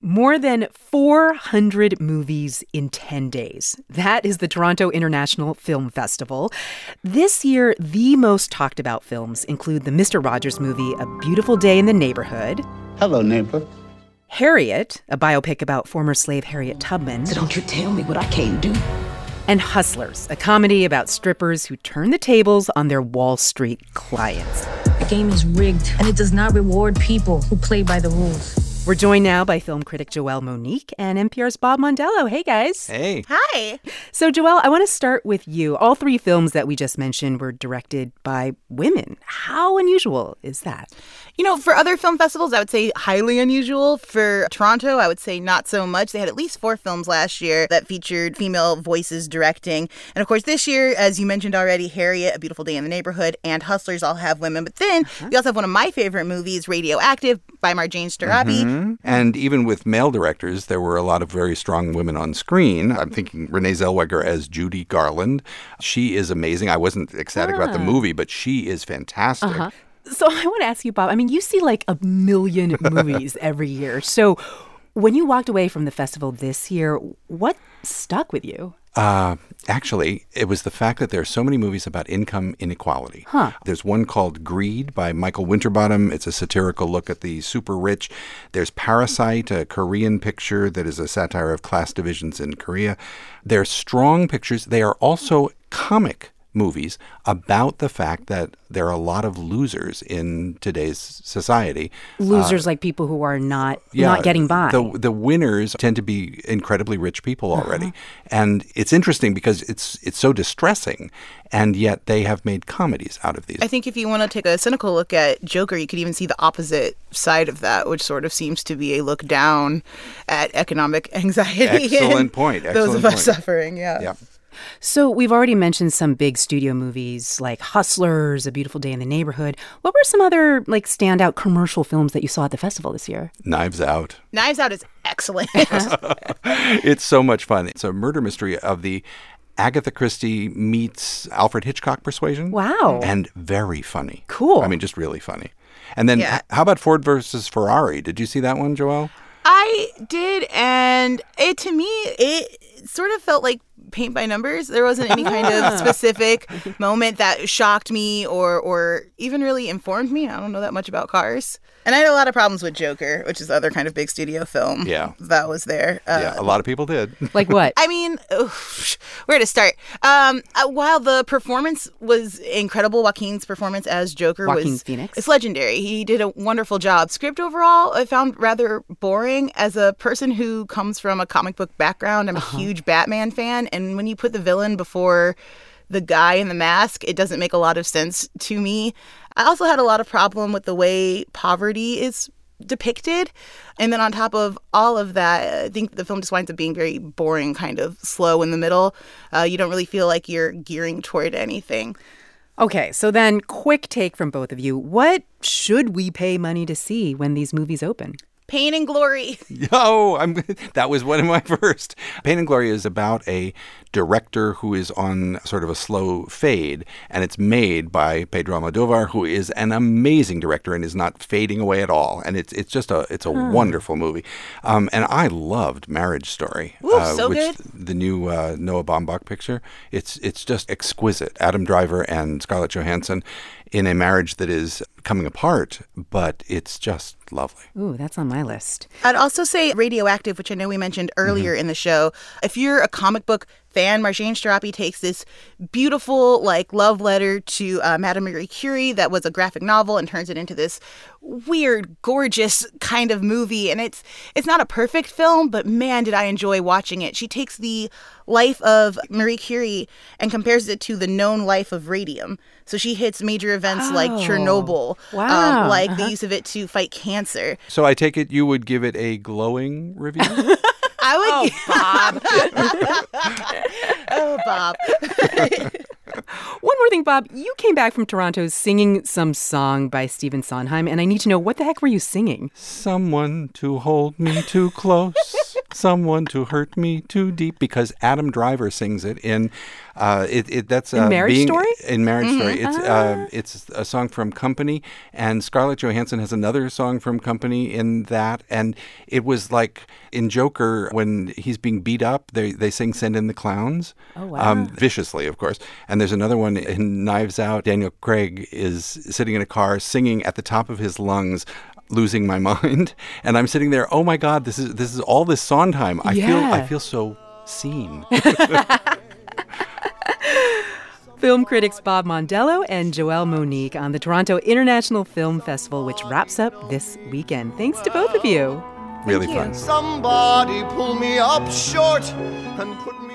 More than 400 movies in 10 days. That is the Toronto International Film Festival. This year, the most talked about films include the Mr. Rogers movie, A Beautiful Day in the Neighborhood. Hello, neighbor. Harriet, a biopic about former slave Harriet Tubman. So don't you tell me what I can't do. And Hustlers, a comedy about strippers who turn the tables on their Wall Street clients. The game is rigged, and it does not reward people who play by the rules. We're joined now by film critic Joelle Monique and NPR's Bob Mondello. Hey, guys. Hey. Hi. So, Joelle, I want to start with you. All three films that we just mentioned were directed by women. How unusual is that? You know, for other film festivals, I would say highly unusual. For Toronto, I would say not so much. They had at least 4 films last year that featured female voices directing. And of course, this year, as you mentioned already, Harriet, A Beautiful Day in the Neighborhood, and Hustlers all have women. But then we also have one of my favorite movies, Radioactive, by Marjane Starabi. Mm-hmm. And even with male directors, there were a lot of very strong women on screen. I'm thinking Renee Zellweger as Judy Garland. She is amazing. I wasn't ecstatic about the movie, but she is fantastic. So I want to ask you, Bob, I mean, you see like a million movies every year. So when you walked away from the festival this year, what stuck with you? Actually, it was the fact that there are so many movies about income inequality. There's one called Greed by Michael Winterbottom. It's a satirical look at the super rich. There's Parasite, a Korean picture that is a satire of class divisions in Korea. They're strong pictures. They are also comic movies about the fact that there are a lot of losers in today's society. Losers like people who are not getting by. The winners tend to be incredibly rich people already. And it's interesting because it's so distressing, and yet they have made comedies out of these. I think if you want to take a cynical look at Joker, you could even see the opposite side of that, which sort of seems to be a look down at economic anxiety. Excellent point. Those of us suffering, yeah. So we've already mentioned some big studio movies like Hustlers, A Beautiful Day in the Neighborhood. What were some other like standout commercial films that you saw at the festival this year? Knives Out. Knives Out is excellent. It's so much fun. It's a murder mystery of the Agatha Christie meets Alfred Hitchcock persuasion. Wow. And very funny. Cool. I mean, just really funny. And then how about Ford versus Ferrari? Did you see that one, Joelle? I did, and to me, it sort of felt like paint by numbers. There wasn't any kind of specific moment that shocked me or even really informed me. I don't know that much about cars. And I had a lot of problems with Joker, which is the other kind of big studio film that was there. A lot of people did. Like what? I mean, where to start? While the performance was incredible, Joaquin's performance as Joker Joaquin Phoenix. It's legendary. He did a wonderful job. Script overall, I found rather boring. As a person who comes from a comic book background, I'm a huge Batman fan. And when you put the villain before the guy in the mask, it doesn't make a lot of sense to me. I also had a lot of problem with the way poverty is depicted. And then on top of all of that, I think the film just winds up being very boring, kind of slow in the middle. You don't really feel like you're gearing toward anything. Okay, so then quick take from both of you. What should we pay money to see when these movies open? Pain and Glory. That was one of my first. Pain and Glory is about a director who is on sort of a slow fade, and it's made by Pedro Almodovar, who is an amazing director and is not fading away at all. And it's a wonderful movie. And I loved Marriage Story, so which good. The new Noah Baumbach picture. It's just exquisite. Adam Driver and Scarlett Johansson in a marriage that is coming apart, but it's just lovely. Ooh, that's on my list. I'd also say Radioactive, which I know we mentioned earlier in the show. If you're a comic book fan, Marjane Starabi takes this beautiful, like, love letter to Madame Marie Curie that was a graphic novel and turns it into this weird, gorgeous kind of movie. And it's not a perfect film, but man, did I enjoy watching it. She takes the life of Marie Curie and compares it to the known life of radium. So she hits major events like Chernobyl, like the use of it to fight cancer. So I take it you would give it a glowing review? I would. Oh, Bob. One more thing, Bob. You came back from Toronto singing some song by Stephen Sondheim, and I need to know, what the heck were you singing? Someone to hold me too close. someone to hurt me too deep, because Adam Driver sings it in that's in Marriage Story? In Marriage Story. It's a song from Company, and Scarlett Johansson has another song from Company in that. And it was like in Joker, when he's being beat up, they sing Send in the Clowns. Oh, wow. Viciously, of course. And there's another one in Knives Out. Daniel Craig is sitting in a car singing at the top of his lungs, Losing My Mind. And I'm sitting there, oh my God, this is all this Sondheim. I feel so seen. Film critics Bob Mondello and Joelle Monique on the Toronto International Film Festival, which wraps up this weekend. Thanks to both of you. Really fun. Somebody pull me up short and put me